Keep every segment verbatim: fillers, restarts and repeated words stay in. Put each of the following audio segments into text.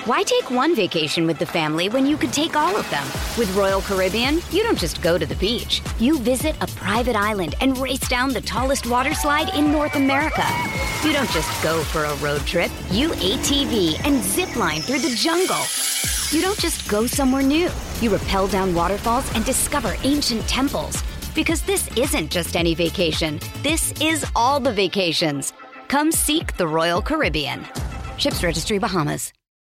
Why take one vacation with the family when you could take all of them? With Royal Caribbean, you don't just go to the beach. You visit a private island and race down the tallest water slide in North America. You don't just go for a road trip. You A T V and zip line through the jungle. You don't just go somewhere new. You rappel down waterfalls and discover ancient temples. Because this isn't just any vacation. This is all the vacations. Come seek the Royal Caribbean. Ships Registry, Bahamas.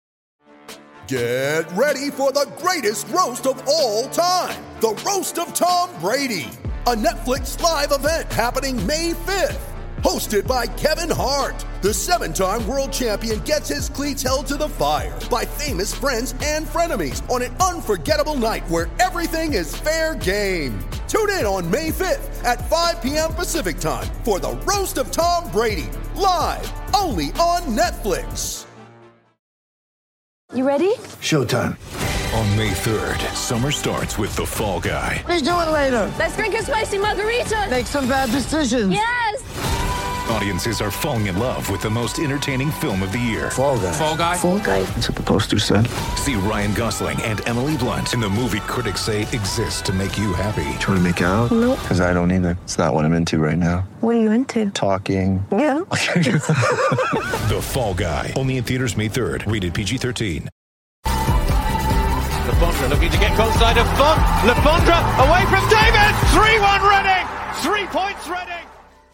Get ready for the greatest roast of all time. The Roast of Tom Brady. A Netflix live event happening May fifth. Hosted by Kevin Hart. The seven-time world champion gets his cleats held to the fire by famous friends and frenemies on an unforgettable night where everything is fair game. Tune in on May fifth at five p.m. Pacific time for the Roast of Tom Brady. Live only on Netflix. You ready? Showtime. On May third, summer starts with The Fall Guy. Let's do it later. Let's drink a spicy margarita. Make some bad decisions. Yes. Audiences are falling in love with the most entertaining film of the year. Fall Guy. Fall Guy. Fall Guy. That's what the poster said. See Ryan Gosling and Emily Blunt in the movie critics say exists to make you happy. Trying to make it out? Nope. Because I don't either. It's not what I'm into right now. What are you into? Talking. Yeah. The Fall Guy. Only in theaters May third. Rated P G thirteen. Le Fondre looking to get close side of Font. Le Fondre away from David. three one Reading. Three points Reading.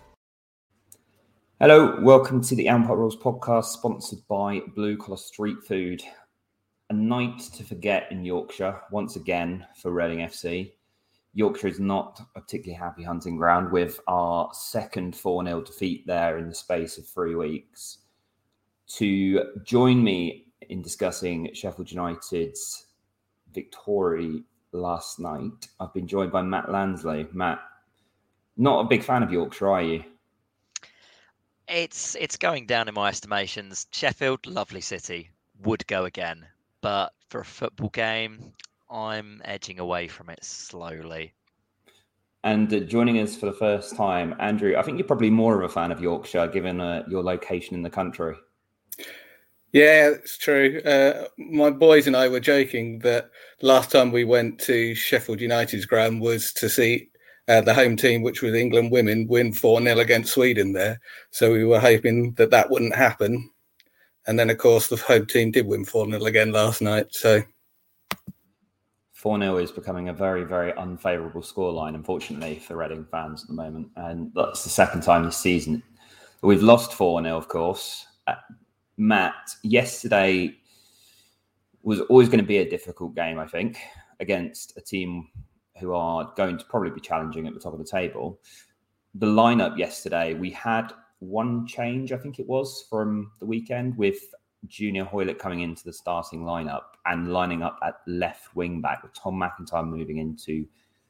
Hello, welcome to the Ampot Rules podcast, sponsored by Blue Collar Street Food. A night to forget in Yorkshire, once again, for Reading F C. Yorkshire is not a particularly happy hunting ground with our second four nil defeat there in the space of three weeks. To join me in discussing Sheffield United's victory last night, I've been joined by Matt Lansley. Matt, not a big fan of Yorkshire, are you? It's it's going down in my estimations. Sheffield, lovely city, would go again. But for a football game, I'm edging away from it slowly. And uh, joining us for the first time, Andrew, I think you're probably more of a fan of Yorkshire, given uh, your location in the country. Yeah, it's true. Uh, my boys and I were joking that last time we went to Sheffield United's ground was to see Uh, the home team, which was England women, win four nil against Sweden there. So we were hoping that that wouldn't happen. And then, of course, the home team did win four nil again last night. So four nil is becoming a very, very unfavourable scoreline, unfortunately, for Reading fans at the moment. And that's the second time this season. We've lost four nil, of course. Uh, Matt, yesterday was always going to be a difficult game, I think, against a team who are going to probably be challenging at the top of the table. The lineup yesterday, we had one change, I think it was, from the weekend, with Junior Hoilett coming into the starting lineup and lining up at left wing back, with Tom McIntyre moving into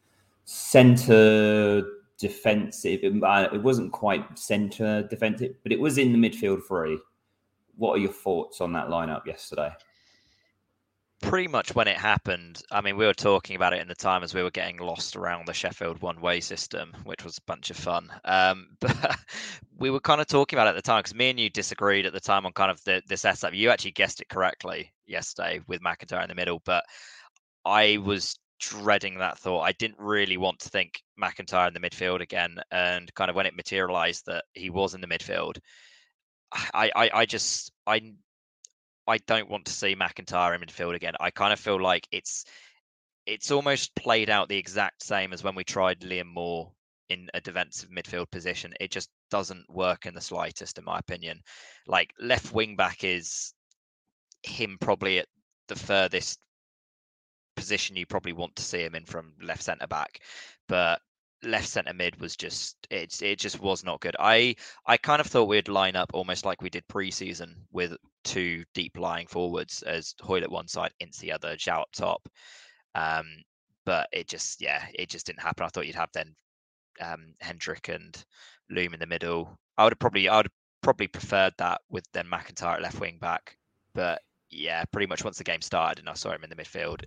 centre defensive. It, uh, it wasn't quite centre defensive, but it was in the midfield three. What are your thoughts on that lineup yesterday? Pretty much when it happened, I mean, we were talking about it in the time as we were getting lost around the Sheffield one-way system, which was a bunch of fun. Um, but we were kind of talking about it at the time because me and you disagreed at the time on kind of the, the setup. You actually guessed it correctly yesterday with McIntyre in the middle, but I was dreading that thought. I didn't really want to think McIntyre in the midfield again. And kind of when it materialized that he was in the midfield, I, I, I just... I. I don't want to see McIntyre in midfield again. I kind of feel like it's it's almost played out the exact same as when we tried Liam Moore in a defensive midfield position. It just doesn't work in the slightest, in my opinion. Like, left wing back is him probably at the furthest position you probably want to see him in from left centre back. But left centre mid was just it's it just was not good. I I kind of thought we'd line up almost like we did pre-season with two deep lying forwards as Hoilett one side, Ince the other, Zhao up top. Um, but it just yeah, it just didn't happen. I thought you'd have then um, Hendrick and Loom in the middle. I would have probably I would have probably preferred that with then McIntyre at left wing back. But yeah, pretty much once the game started and I saw him in the midfield,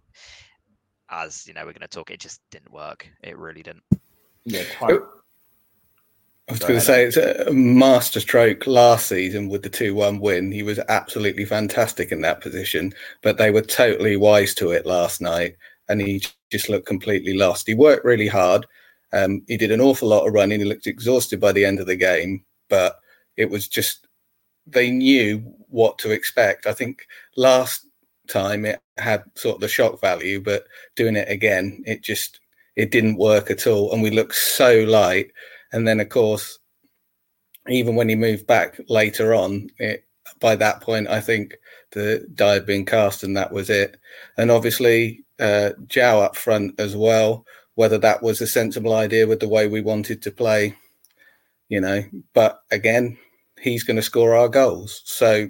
as you know, we're going to talk. It just didn't work. It really didn't. Yeah, quite. I was going to say it's a master stroke last season with the two one win. He was absolutely fantastic in that position, but they were totally wise to it last night, and he just looked completely lost. He worked really hard. Um, he did an awful lot of running. He looked exhausted by the end of the game, but it was just, they knew what to expect. I think last time it had sort of the shock value, but doing it again, it just, it didn't work at all. And we looked so light. And then, of course, even when he moved back later on, it, by that point, I think the die had been cast and that was it. And obviously, uh, João up front as well, whether that was a sensible idea with the way we wanted to play, you know. But again, he's going to score our goals. So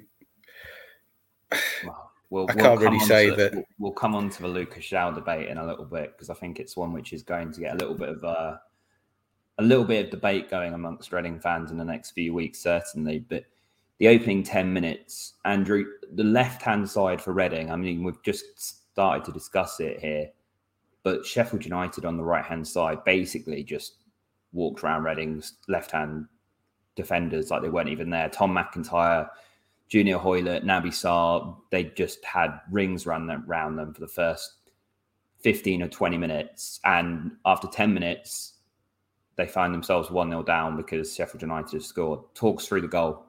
we'll, I can't we'll really say to, that. We'll, we'll come on to the Lucas João debate in a little bit, because I think it's one which is going to get a little bit of a... a little bit of debate going amongst Reading fans in the next few weeks, certainly. But the opening ten minutes, Andrew, the left-hand side for Reading, I mean, we've just started to discuss it here, but Sheffield United on the right-hand side basically just walked around Reading's left-hand defenders like they weren't even there. Tom McIntyre, Junior Hoylett, Naby Sarr, they just had rings around them, around them for the first fifteen or twenty minutes. And after ten minutes, they find themselves one nil down because Sheffield United have scored. Talks through the goal.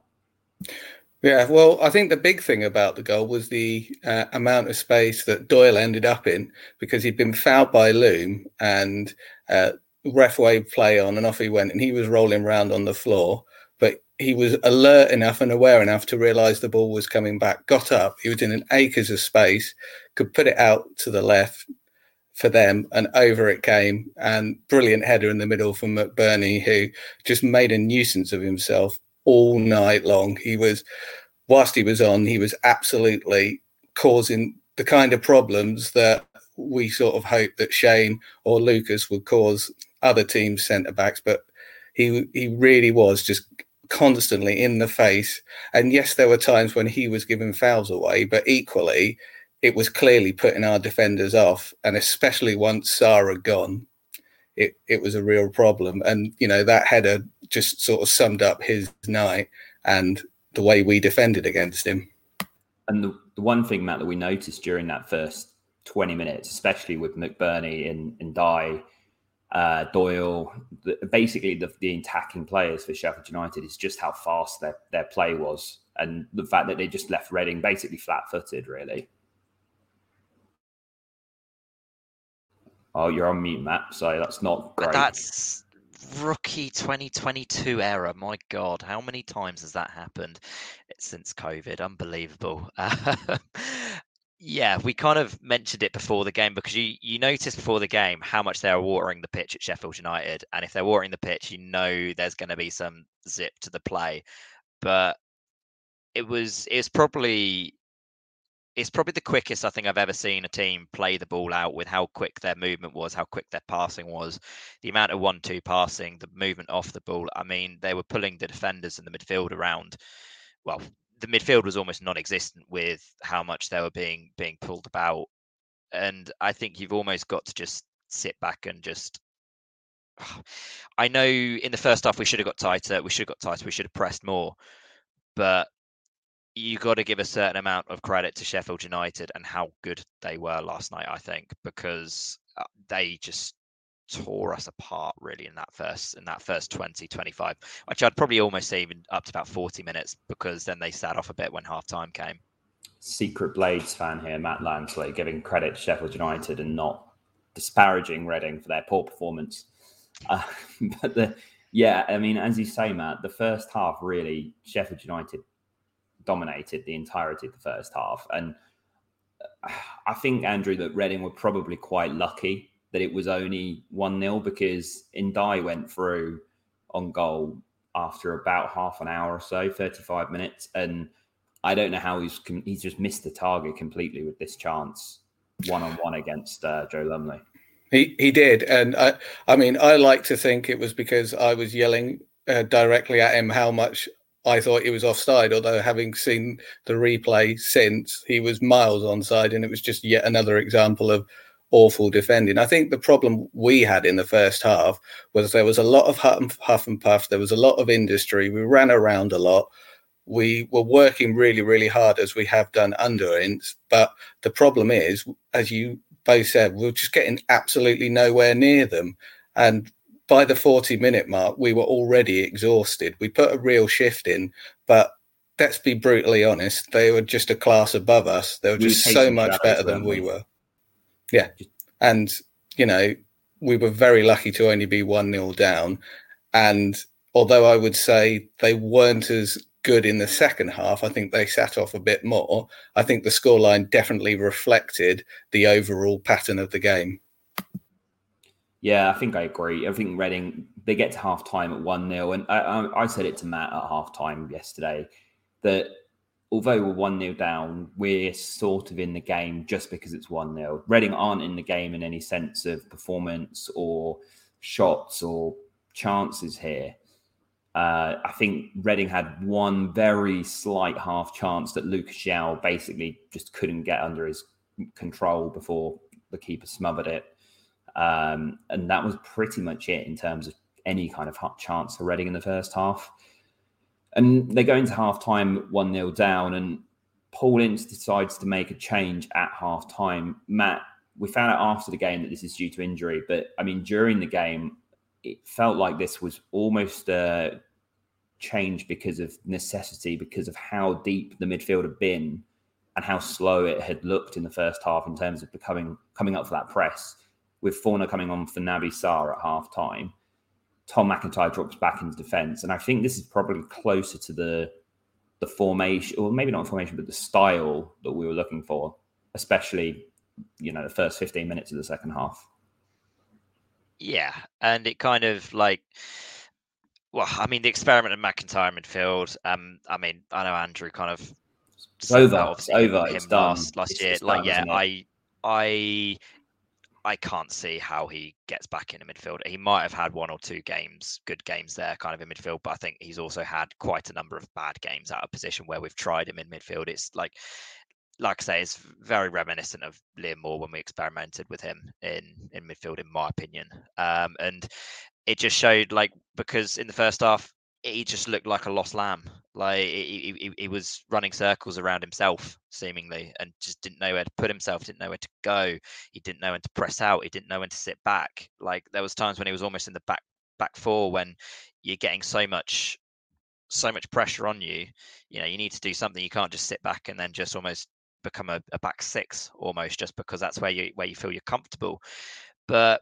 Yeah, well, I think the big thing about the goal was the uh, amount of space that Doyle ended up in, because he'd been fouled by Loom and uh, ref waved play on and off he went, and he was rolling around on the floor. But he was alert enough and aware enough to realise the ball was coming back, got up, he was in an acres of space, could put it out to the left for them, and over it came, and brilliant header in the middle from McBurney, who just made a nuisance of himself all night long. He was, whilst he was on, he was absolutely causing the kind of problems that we sort of hoped that Shane or Lucas would cause other teams' centre-backs, but he he really was just constantly in the face. And yes, there were times when he was giving fouls away, but equally, it was clearly putting our defenders off, and especially once Sarr had gone, it, it was a real problem. And, you know, that header just sort of summed up his night and the way we defended against him. And the, the one thing, Matt, that we noticed during that first twenty minutes, especially with McBurney and, and Dye, uh, Doyle, the, basically the, the attacking players for Sheffield United, is just how fast their, their play was. And the fact that they just left Reading basically flat-footed, really. Oh, you're on mute, Matt. So that's not great. But that's rookie twenty twenty-two era. My God, how many times has that happened since COVID? Unbelievable. Uh, yeah, we kind of mentioned it before the game, because you, you noticed before the game how much they are watering the pitch at Sheffield United. And if they're watering the pitch, you know there's going to be some zip to the play. But it was it was probably... It's probably the quickest I think I've ever seen a team play the ball out, with how quick their movement was, how quick their passing was, the amount of one two passing, the movement off the ball. I mean, they were pulling the defenders in the midfield around. Well, the midfield was almost non-existent with how much they were being being pulled about. And I think you've almost got to just sit back and just... I know in the first half we should have got tighter, we should have got tighter, we should have pressed more. But you got to give a certain amount of credit to Sheffield United and how good they were last night, I think, because they just tore us apart really in that first in that first twenty, twenty-five, which I'd probably almost say even up to about forty minutes, because then they sat off a bit when half time came. Secret Blades fan here, Matt Lansley, giving credit to Sheffield United and not disparaging Reading for their poor performance. Uh, but the yeah, I mean, as you say, Matt, the first half really, Sheffield United dominated the entirety of the first half. And I think, Andrew, that Reading were probably quite lucky that it was only one nil, because Ndai went through on goal after about half an hour or so, thirty-five minutes. And I don't know how he's he's just missed the target completely with this chance one-on-one against uh, Joe Lumley. He he did. And I, I mean, I like to think it was because I was yelling uh, directly at him how much I thought he was offside, although having seen the replay since, he was miles onside, and it was just yet another example of awful defending. I think the problem we had in the first half was there was a lot of huff and, huff and puff. There was a lot of industry. We ran around a lot. We were working really, really hard as we have done under Ince. But the problem is, as you both said, we we're just getting absolutely nowhere near them. And by the forty minute mark, we were already exhausted. We put a real shift in, but let's be brutally honest, they were just a class above us. They were just so much better than we were. Yeah. And, you know, we were very lucky to only be one nil down. And although I would say they weren't as good in the second half, I think they sat off a bit more. I think the scoreline definitely reflected the overall pattern of the game. Yeah, I think I agree. I think Reading, they get to half time at one nil. And I, I, I said it to Matt at half time yesterday that although we're one nil down, we're sort of in the game just because it's one nil. Reading aren't in the game in any sense of performance or shots or chances here. Uh, I think Reading had one very slight half chance that Lucas João basically just couldn't get under his control before the keeper smothered it. Um, and that was pretty much it in terms of any kind of chance for Reading in the first half. And they go into half-time one nil down, and Paul Ince decides to make a change at half-time. Matt, we found out after the game that this is due to injury, but, I mean, during the game, it felt like this was almost a change because of necessity, because of how deep the midfield had been and how slow it had looked in the first half in terms of becoming coming up for that press. With Forner coming on for Naby Sarr at half-time, Tom McIntyre drops back into defence. And I think this is probably closer to the the formation, or maybe not formation, but the style that we were looking for, especially, you know, the first fifteen minutes of the second half. Yeah, and it kind of like, well, I mean, the experiment of McIntyre midfield, um, I mean, I know Andrew kind of... It's over, it's over, him it's done. Last, last it's, year. It's like, done, yeah, I... I I can't see how he gets back into midfield. He might have had one or two games, good games there kind of in midfield, but I think he's also had quite a number of bad games out of position where we've tried him in midfield. It's like, like I say, it's very reminiscent of Liam Moore when we experimented with him in, in midfield, in my opinion. Um, and it just showed, like, because in the first half, he just looked like a lost lamb. Like he, he, he was running circles around himself, seemingly, and just didn't know where to put himself, didn't know where to go. He didn't know when to press out. He didn't know when to sit back. Like there was times when he was almost in the back back four when you're getting so much so much pressure on you. You know, you need to do something. You can't just sit back and then just almost become a, a back six almost, just because that's where you where you feel you're comfortable. But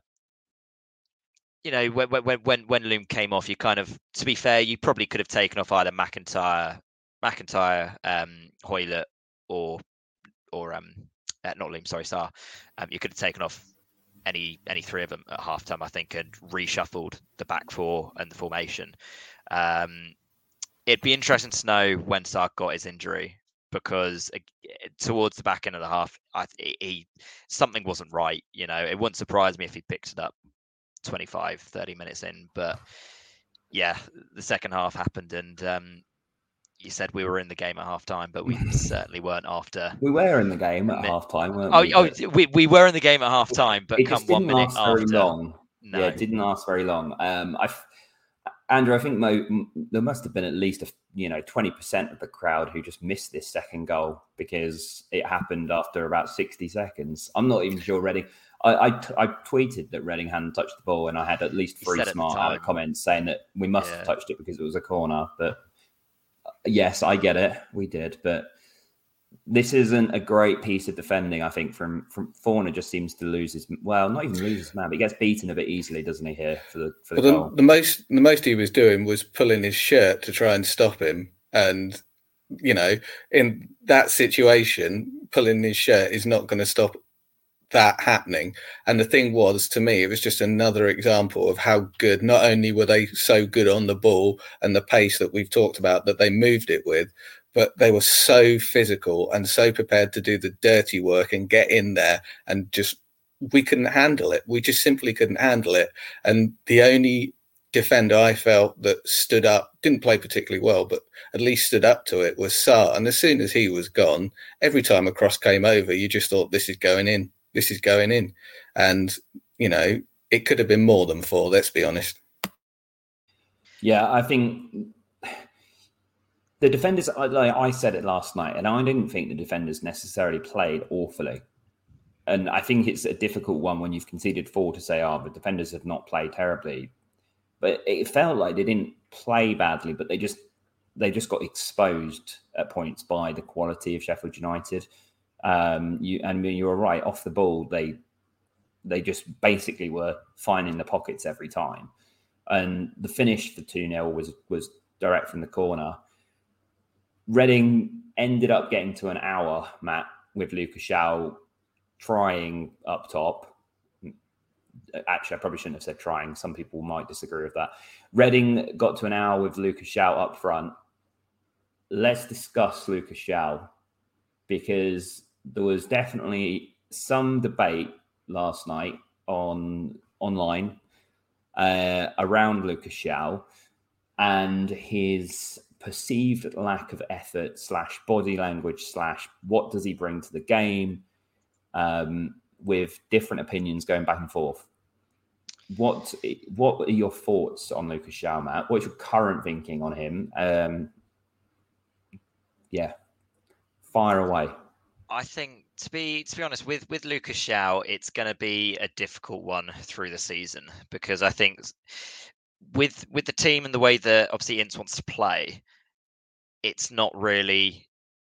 you know, when when when when Loom came off, you kind of, to be fair, you probably could have taken off either McIntyre, McIntyre, um, Hoylett, or or um, uh, not Loom, sorry, Sarr. Um, you could have taken off any any three of them at halftime, I think, and reshuffled the back four and the formation. Um, it'd be interesting to know when Sarr got his injury, because uh, towards the back end of the half, I, he something wasn't right. You know, it wouldn't surprise me if he picked it up twenty-five, thirty minutes in, but yeah, the second half happened, and um, you said we were in the game at half time, but we certainly weren't after. We were in the game at half time, weren't oh, we? Oh, we, we were in the game at half time, but it come just one didn't minute last very after. long. No. Yeah, it didn't last very long. Um, I, Andrew, I think Mo, there must have been at least a, you know twenty percent of the crowd who just missed this second goal because it happened after about sixty seconds. I'm not even sure Reading. I, I, I tweeted that Reading hadn't touched the ball, and I had at least three smart aleck comments saying that we must yeah. have touched it because it was a corner. But yes, I get it. We did. But this isn't a great piece of defending, I think, from from Forner. Just seems to lose his, well, not even lose his man, but he gets beaten a bit easily, doesn't he, here for the, for the well, goal? The, the, most, the most he was doing was pulling his shirt to try and stop him. And, you know, in that situation, pulling his shirt is not going to stop that happening. And the thing was, to me, it was just another example of how good, not only were they so good on the ball and the pace that we've talked about that they moved it with, but they were so physical and so prepared to do the dirty work and get in there, and just, we couldn't handle it. We just simply couldn't handle it. And the only defender I felt that stood up, didn't play particularly well, but at least stood up to it, was Sarr. And as soon as he was gone, every time a cross came over, you just thought, this is going in. this is going in. And, you know, it could have been more than four, let's be honest. Yeah, I think the defenders, like I said it last night, and I didn't think the defenders necessarily played awfully. And I think it's a difficult one when you've conceded four to say, oh, the defenders have not played terribly. But it felt like they didn't play badly, but they just they just got exposed at points by the quality of Sheffield United. Um, you and you were right, off the ball, they they just basically were finding the pockets every time. And the finish for two nil was was direct from the corner. Reading ended up getting to an hour, Matt, with Lucas Shaw trying up top. Actually, I probably shouldn't have said trying. Some people might disagree with that. Reading got to an hour with Lucas Shaw up front. Let's discuss Lucas Shaw, because there was definitely some debate last night on online uh, around Lucas Shaw and his perceived lack of effort slash body language slash what does he bring to the game, um, with different opinions going back and forth. What what are your thoughts on Lucas Shaw, Matt? What's your current thinking on him? Um, yeah, fire away. I think to be to be honest with with Lucas Shaw, it's going to be a difficult one through the season, because I think with with the team and the way that obviously Ince wants to play, it's not really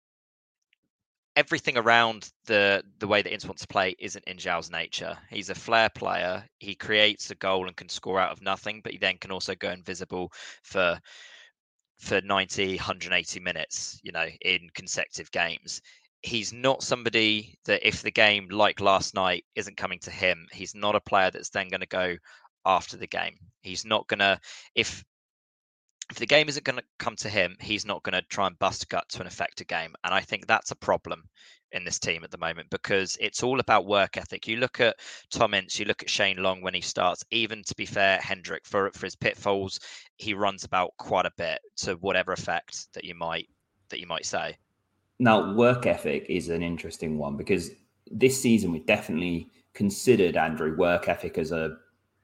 everything around the the way that Ince wants to play isn't in Zhao's nature. He's a flair player. He creates a goal and can score out of nothing, but he then can also go invisible for for ninety, one hundred eighty minutes, you know, in consecutive games. He's not somebody that if the game, like last night, isn't coming to him, he's not a player that's then going to go after the game. He's not going to, if if the game isn't going to come to him, he's not going to try and bust a gut to an affect a game. And I think that's a problem in this team at the moment, because it's all about work ethic. You look at Tom Ince, you look at Shane Long when he starts, even to be fair, Hendrick, for, for his pitfalls, he runs about quite a bit to whatever effect that you might that you might say. Now, work ethic is an interesting one, because this season we've definitely considered, Andrew, work ethic as a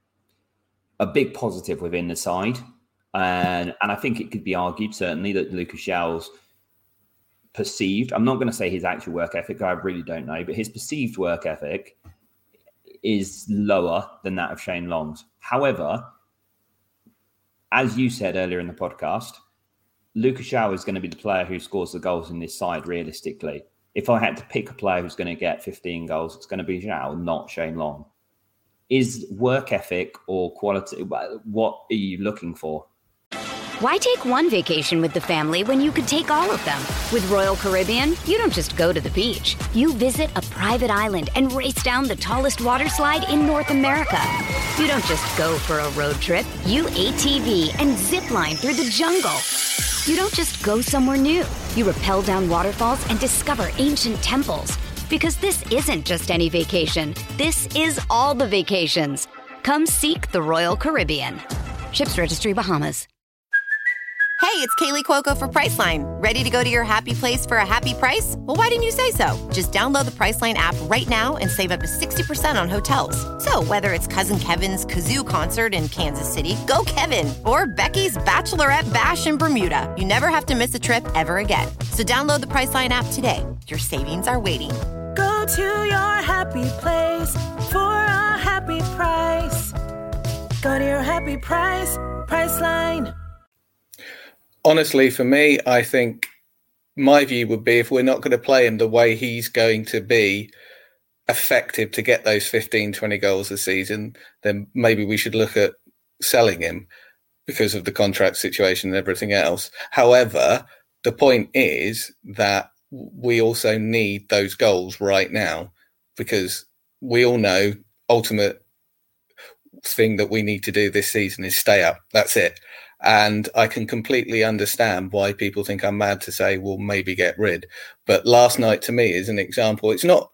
a big positive within the side. And and I think it could be argued, certainly, that Lucas Shaw's perceived, I'm not going to say his actual work ethic, I really don't know, but his perceived work ethic is lower than that of Shane Long's. However, as you said earlier in the podcast, Lucas Shaw is going to be the player who scores the goals in this side realistically. If I had to pick a player who's going to get fifteen goals, it's going to be Shaw, not Shane Long. Is work ethic or quality, what are you looking for? Why take one vacation with the family when you could take all of them? With Royal Caribbean, you don't just go to the beach. You visit a private island and race down the tallest water slide in North America. You don't just go for a road trip. You A T V and zip line through the jungle. You don't just go somewhere new. You rappel down waterfalls and discover ancient temples. Because this isn't just any vacation. This is all the vacations. Come seek the Royal Caribbean. Ships Registry, Bahamas. Hey, it's Kaylee Cuoco for Priceline. Ready to go to your happy place for a happy price? Well, why didn't you say so? Just download the Priceline app right now and save up to sixty percent on hotels. So whether it's Cousin Kevin's Kazoo Concert in Kansas City, go Kevin, or Becky's Bachelorette Bash in Bermuda, you never have to miss a trip ever again. So download the Priceline app today. Your savings are waiting. Go to your happy place for a happy price. Go to your happy price, Priceline. Honestly, for me, I think my view would be if we're not going to play him the way he's going to be effective to get those fifteen, twenty goals a season, then maybe we should look at selling him because of the contract situation and everything else. However, the point is that we also need those goals right now, because we all know ultimate thing that we need to do this season is stay up. That's it. And I can completely understand why people think I'm mad to say, well, maybe get rid. But last night, to me, is an example. It's not,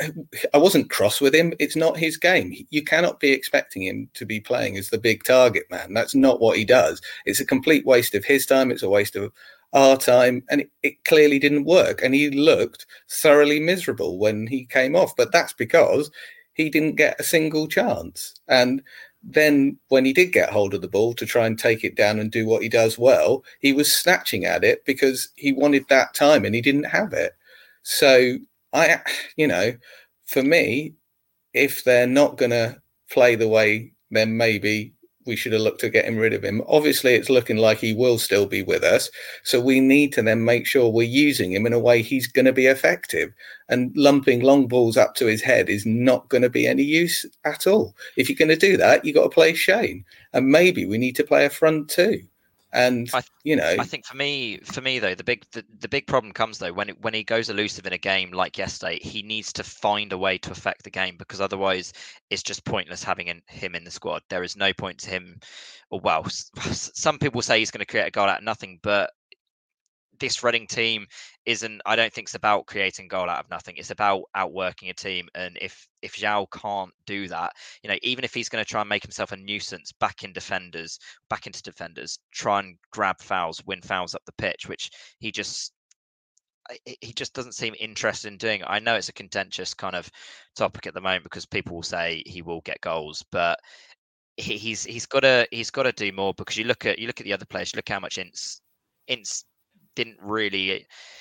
I wasn't cross with him. It's not his game. You cannot be expecting him to be playing as the big target man. That's not what he does. It's a complete waste of his time. It's a waste of our time, and it, it clearly didn't work. And he looked thoroughly miserable when he came off, but that's because he didn't get a single chance. And then when he did get hold of the ball to try and take it down and do what he does well, he was snatching at it because he wanted that time and he didn't have it. So I, you know, for me, if they're not going to play the way, then maybe we should have looked at getting rid of him. Obviously, it's looking like he will still be with us. So we need to then make sure we're using him in a way he's going to be effective. And lumping long balls up to his head is not going to be any use at all. If you're going to do that, you've got to play Shane. And maybe we need to play a front two. And, I, you know, I think for me, for me though, the big the, the big problem comes though when it, when he goes elusive in a game like yesterday, he needs to find a way to affect the game, because otherwise it's just pointless having in, him in the squad. There is no point to him. Or well, some people say he's going to create a goal out of nothing, but this Reading team isn't. I don't think it's about creating a goal out of nothing. It's about outworking a team. And if if João can't do that, you know, even if he's going to try and make himself a nuisance back in defenders, back into defenders, try and grab fouls, win fouls up the pitch, which he just he just doesn't seem interested in doing. I know it's a contentious kind of topic at the moment because people will say he will get goals, but he, he's he's got to he's got to do more, because you look at you look at the other players, you look how much Ince Ince didn't really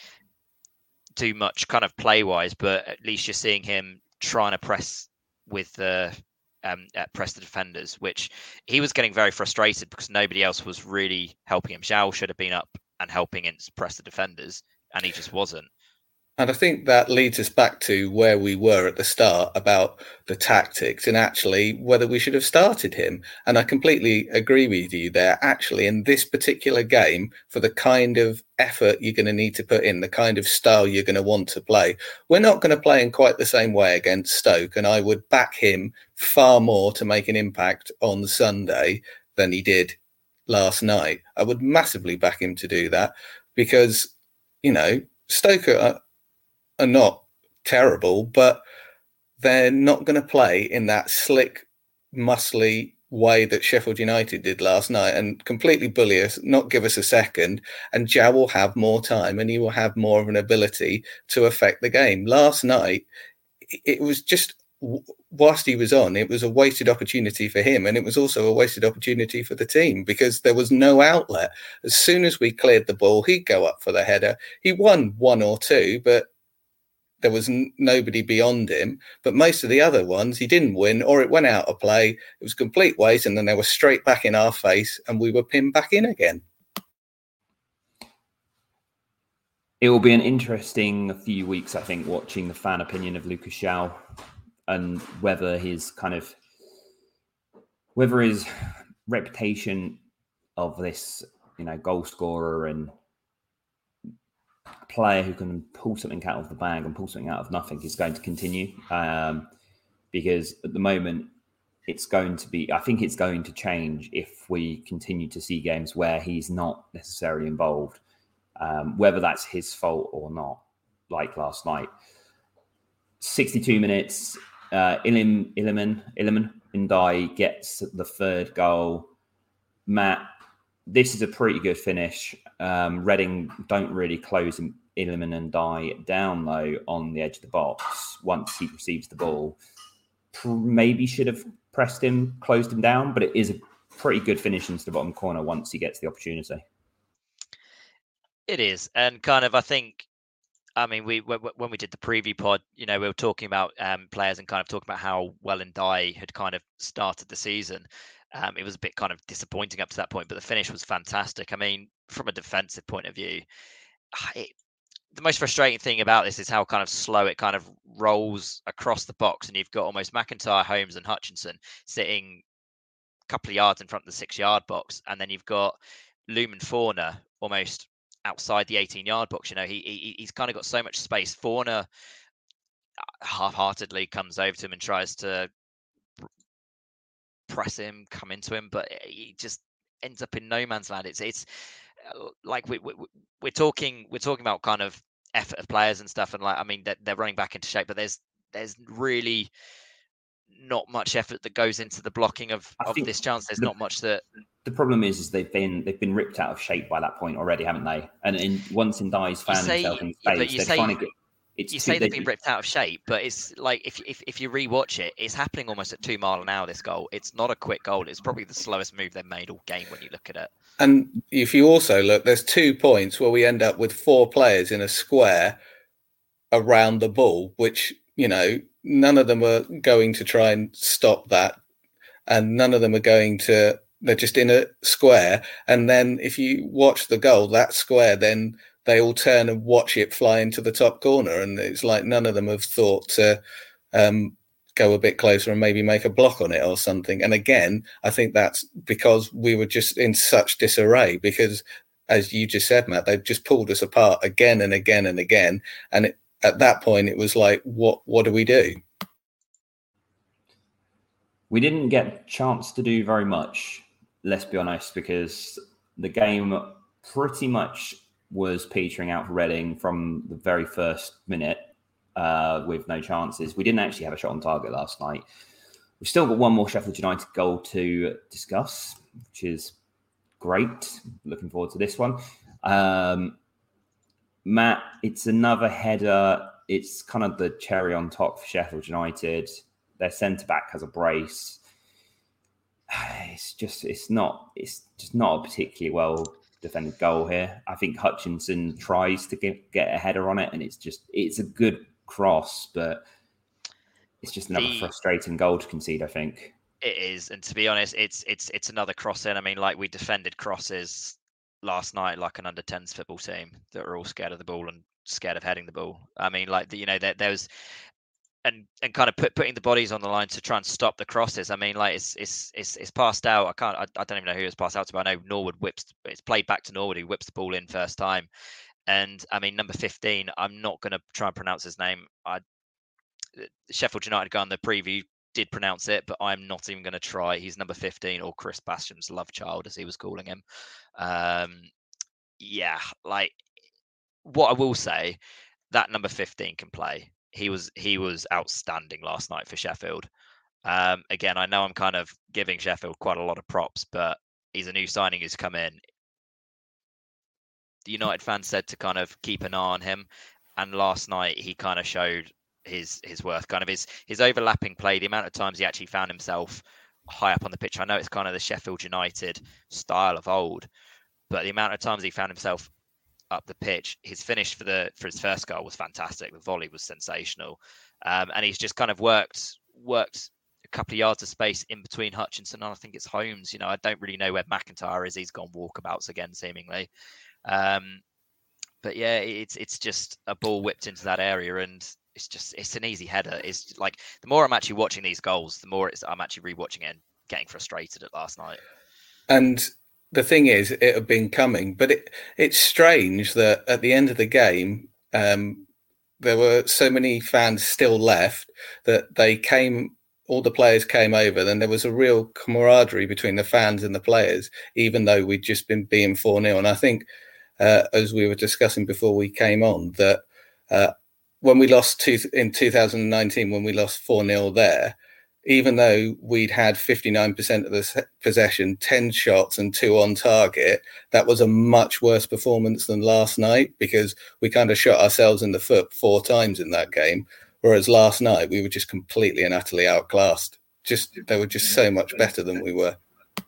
do much kind of play wise, but at least you're seeing him trying to press with the um, uh, press the defenders, which he was getting very frustrated because nobody else was really helping him. João should have been up and helping him press the defenders, and he just wasn't. And I think that leads us back to where we were at the start about the tactics and actually whether we should have started him. And I completely agree with you there. Actually, in this particular game, for the kind of effort you're going to need to put in, the kind of style you're going to want to play, we're not going to play in quite the same way against Stoke. And I would back him far more to make an impact on Sunday than he did last night. I would massively back him to do that because, you know, Stoke are, are not terrible, but they're not going to play in that slick, muscly way that Sheffield United did last night and completely bully us, not give us a second. And João will have more time and he will have more of an ability to affect the game. Last night, it was just, whilst he was on, it was a wasted opportunity for him. And it was also a wasted opportunity for the team because there was no outlet. As soon as we cleared the ball, he'd go up for the header. He won one or two, but there was n- nobody beyond him. But most of the other ones, he didn't win, or it went out of play. It was a complete waste, and then they were straight back in our face, and we were pinned back in again. It will be an interesting few weeks, I think, watching the fan opinion of Lucas João and whether his kind of, whether his reputation of this, you know, goal scorer and player who can pull something out of the bag and pull something out of nothing is going to continue. Um, because at the moment, it's going to be, I think it's going to change if we continue to see games where he's not necessarily involved, um, whether that's his fault or not, like last night. sixty-two minutes, uh, Ilim, Iliman, Iliman Ndiaye gets the third goal. Matt, this is a pretty good finish. Um, Reading don't really close Iliman Ndiaye down, though, on the edge of the box once he receives the ball. Maybe should have pressed him, closed him down, but it is a pretty good finish into the bottom corner once he gets the opportunity. It is. And kind of, I think, I mean, we when we did the preview pod, you know, we were talking about um, players and kind of talking about how well Ndiaye had kind of started the season. Um, it was a bit kind of disappointing up to that point, but the finish was fantastic. I mean, from a defensive point of view, it, the most frustrating thing about this is how kind of slow it kind of rolls across the box. And you've got almost McIntyre, Holmes and Hutchinson sitting a couple of yards in front of the six-yard box. And then you've got Lumen Forner almost outside the eighteen-yard box. You know, he, he he's kind of got so much space. Forner half-heartedly comes over to him and tries to press him, come into him, but he just ends up in no man's land. It's it's like we, we we're talking we're talking about kind of effort of players and stuff, and like I mean they're, they're running back into shape, but there's there's really not much effort that goes into the blocking of, of this chance. There's the, not much that the problem is, is they've been they've been ripped out of shape by that point already, haven't they? And in, once Ndai's found say, himself in yeah, space, you they're say, trying to get. It's you too, say they've they, been ripped out of shape, but it's like if if if you rewatch it, it's happening almost at two mile an hour. This goal, it's not a quick goal. It's probably the slowest move they've made all game when you look at it. And if you also look, there's two points where we end up with four players in a square around the ball, which, you know, none of them are going to try and stop that, and none of them are going to. They're just in a square, and then if you watch the goal, that square, then they all turn and watch it fly into the top corner, and it's like none of them have thought to um, go a bit closer and maybe make a block on it or something. And again, I think that's because we were just in such disarray, because, as you just said, Matt, they've just pulled us apart again and again and again. And it, at that point, it was like, what what do we do? We didn't get a chance to do very much, let's be honest, because the game pretty much was petering out for Reading from the very first minute uh, with no chances. We didn't actually have a shot on target last night. We've still got one more Sheffield United goal to discuss, which is great. Looking forward to this one. Um, Matt, it's another header. It's kind of the cherry on top for Sheffield United. Their centre-back has a brace. It's just, it's not, it's just not a particularly well defended goal here. I think Hutchinson tries to get, get a header on it, and it's just, it's a good cross, but it's just another the, frustrating goal to concede, I think. It is, and to be honest, it's it's it's another cross in. I mean, like, we defended crosses last night like an under tens football team that were all scared of the ball and scared of heading the ball. I mean, like, the, you know, there, there was, and and kind of put, putting the bodies on the line to try and stop the crosses. I mean, like, it's it's it's it's passed out. I can't. I, I don't even know who it's passed out to. But I know Norwood whips. It's played back to Norwood, who whips the ball in first time. And I mean, number fifteen. I'm not going to try and pronounce his name. I Sheffield United guy on the preview did pronounce it, but I'm not even going to try. He's number fifteen, or Chris Basham's love child, as he was calling him. Um, yeah, like, what I will say, that number fifteen can play. He was he was outstanding last night for Sheffield. Um, again, I know I'm kind of giving Sheffield quite a lot of props, but he's a new signing who's come in. The United fans said to kind of keep an eye on him, and last night he kind of showed his his worth, kind of his his overlapping play, the amount of times he actually found himself high up on the pitch. I know it's kind of the Sheffield United style of old, but the amount of times he found himself up the pitch, his finish for the for his first goal was fantastic. The volley was sensational, um, and he's just kind of worked worked a couple of yards of space in between Hutchinson and I think it's Holmes. You know, I don't really know where McIntyre is. He's gone walkabouts again, seemingly. Um, but yeah, it's it's just a ball whipped into that area, and it's just it's an easy header. It's like, the more I'm actually watching these goals, the more it's, I'm actually rewatching it and getting frustrated at last night. And the thing is, it had been coming, but it, it's strange that at the end of the game, um, there were so many fans still left that they came, all the players came over, then there was a real camaraderie between the fans and the players, even though we'd just been being four nil. And I think, uh, as we were discussing before we came on, that uh, when we lost two, in two thousand nineteen, when we lost four nil there, even though we'd had fifty-nine percent of the possession, ten shots and two on target, that was a much worse performance than last night, because we kind of shot ourselves in the foot four times in that game. Whereas last night, we were just completely and utterly outclassed. Just They were just so much better than we were.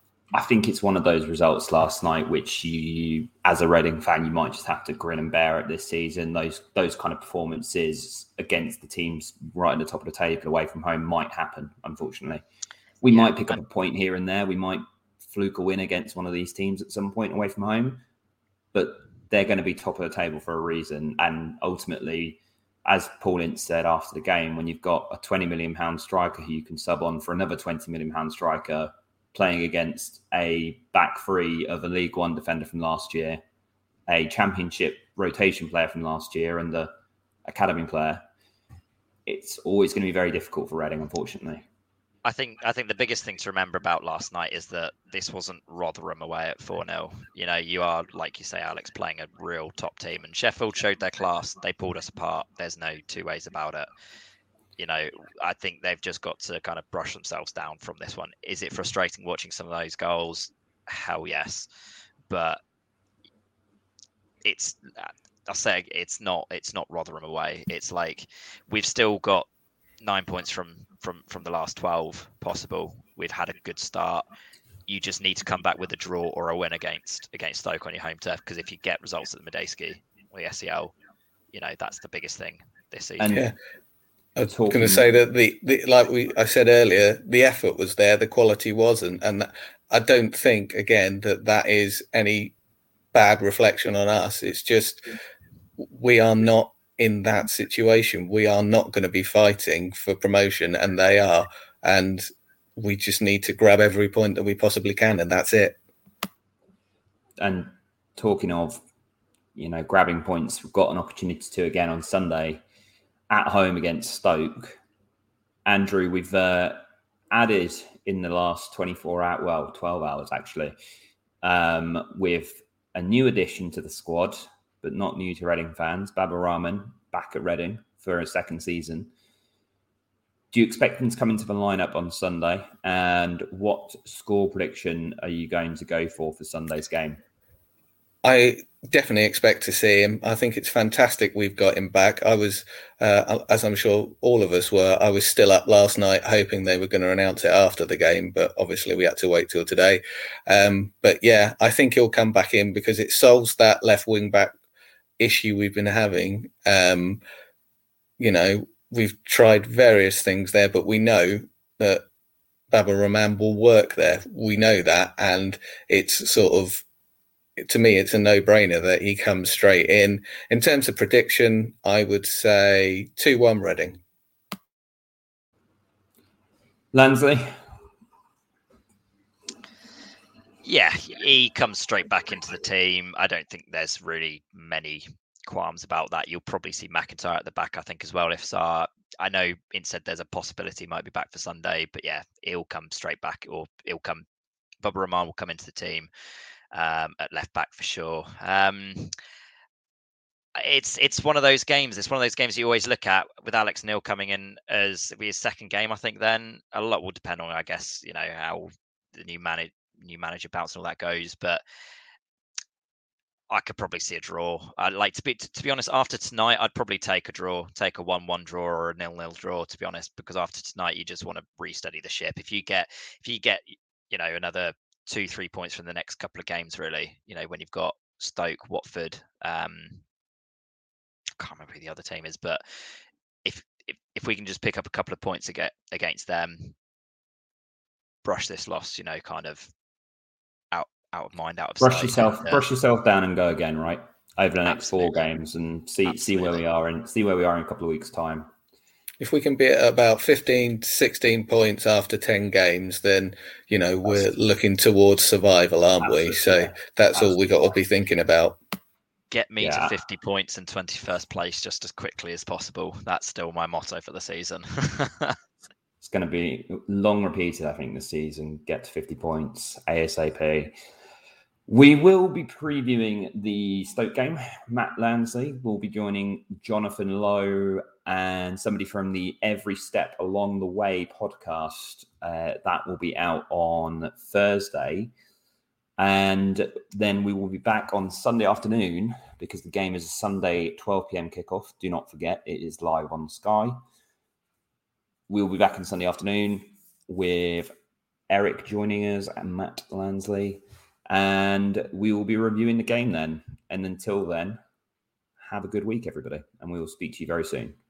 I think it's one of those results last night which you, as a Reading fan, you might just have to grin and bear at this season. Those those kind of performances against the teams right at the top of the table away from home might happen, unfortunately. We yeah, might pick up a point here and there. We might fluke a win against one of these teams at some point away from home. But they're going to be top of the table for a reason. And ultimately, as Paul Ince said after the game, when you've got a twenty million pounds striker who you can sub on for another twenty million pounds striker, playing against a back three of a League One defender from last year, a Championship rotation player from last year, and the academy player, it's always going to be very difficult for Reading, unfortunately. I think I think the biggest thing to remember about last night is that this wasn't Rotherham away at four nil. You know, you are, like you say, Alex, playing a real top team, and Sheffield showed their class. They pulled us apart. There's no two ways about it. You know, I think they've just got to kind of brush themselves down from this one. Is it frustrating watching some of those goals? hell yes. But it's, I'll say it's not, it's not Rotherham away. It's like we've still got nine points from, from, from the last twelve possible. We've had a good start. You just need to come back with a draw or a win against against Stoke on your home turf, because if you get results at the Medeski or the S E L, you know, that's the biggest thing this season. And yeah. I was going to say that the, the like we I said earlier, the effort was there, the quality wasn't, and I don't think again that that is any bad reflection on us. It's just we are not in that situation. We are not going to be fighting for promotion, and they are, and we just need to grab every point that we possibly can, and that's it. And talking of, you know, grabbing points, we've got an opportunity to again on Sunday at home against Stoke. Andrew, we've uh, added in the last twenty-four hours, well, twelve hours actually, um, with a new addition to the squad, but not new to Reading fans. Baba Rahman back at Reading for a second season. Do you expect him to come into the lineup on Sunday? And what score prediction are you going to go for for Sunday's game? I definitely expect to see him. I think it's fantastic we've got him back. I was, uh, as I'm sure all of us were, I was still up last night hoping they were going to announce it after the game, but obviously we had to wait till today. Um, but yeah, I think he'll come back in because it solves that left wing back issue we've been having. Um, you know, we've tried various things there, but we know that Baba Rahman will work there. We know that, and it's sort of, to me, it's a no-brainer that he comes straight in. In terms of prediction, I would say two one Reading. Lansley? Yeah, he comes straight back into the team. I don't think there's really many qualms about that. You'll probably see McIntyre at the back, I think, as well. If Sarr, I know instead there's a possibility he might be back for Sunday, but yeah, he'll come straight back, or he'll come, Baba Rahman will come into the team. Um, at left back for sure. Um, it's it's one of those games. It's one of those games you always look at with Alex Neil coming in as it'll be his second game. I think then a lot will depend on, I guess, you know, how the new manage new manager bounce and all that goes. But I could probably see a draw. I'd like to be to, to be honest. After tonight, I'd probably take a draw, take a one-one draw or a nil-nil draw. To be honest, because after tonight, you just want to restudy the ship. If you get if you get you know another two, three points from the next couple of games, really, you know, when you've got Stoke, Watford, um, I can't remember who the other team is, but if, if if we can just pick up a couple of points against, against them, brush this loss, you know, kind of out out of mind, out of brush sight. yourself, and, uh, brush yourself down and go again, right? Over the next absolutely. four games and see Absolutely. see where we are and see where we are in a couple of weeks' time. If we can be at about fifteen to sixteen points after ten games, then, you know, we're looking towards survival, aren't Absolutely, we? So yeah. that's Absolutely. all we got to be thinking about. Get me Yeah. to fifty points and twenty-first place just as quickly as possible. That's still my motto for the season. It's going to be long repeated, I think, this season. Get to fifty points ASAP. We will be previewing the Stoke game. Matt Lansley will be joining Jonathan Lowe and somebody from the Every Step Along the Way podcast. Uh, that will be out on Thursday. And then we will be back on Sunday afternoon because the game is a Sunday twelve p.m. kickoff. Do not forget, it is live on Sky. We'll be back on Sunday afternoon with Eric joining us and Matt Lansley. And we will be reviewing the game then. And until then, have a good week, everybody. And we will speak to you very soon.